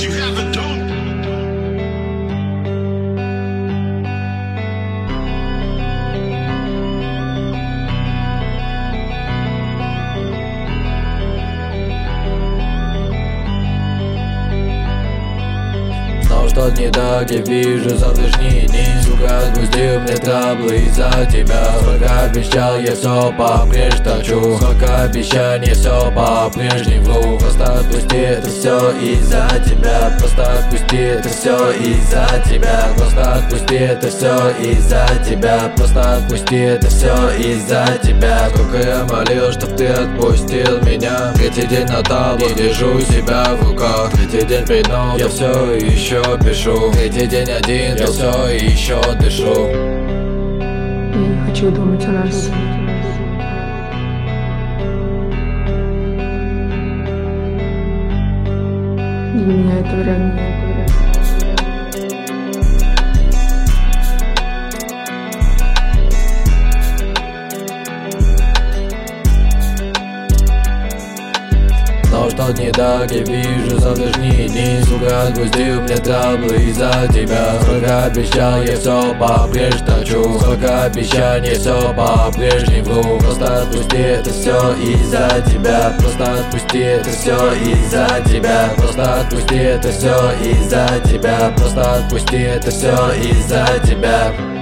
you haven't done. Знал, что не так, я вижу завтрашние дни. Сука, отпустил мне траблы из-за тебя. Сколько обещал, я все по-прежнему. Сколько обещаний, все по-прежнему. Просто отпусти, это все из-за тебя. Просто отпусти, это все из-за тебя. Просто отпусти, это все из-за тебя. Просто отпусти, это все из-за тебя. Сколько я молил, чтоб ты отпустил меня. Третий день на табло, держу себя в руках. Третий день перед ног, я все еще пишу. Третий день один, я все еще дышу. Я не хочу думать о нас. Для меня это время. Знал, что не так, я вижу завтрашние дни. Сука, отпустил мне траблы из-за тебя. Сколько обещал, я все по-прежнему. Сколько обещаний, все по-прежнему. Просто отпусти, это все из-за тебя. Просто отпусти, это все из-за тебя. Просто отпусти, это все из-за тебя. Просто отпусти, это все из-за тебя.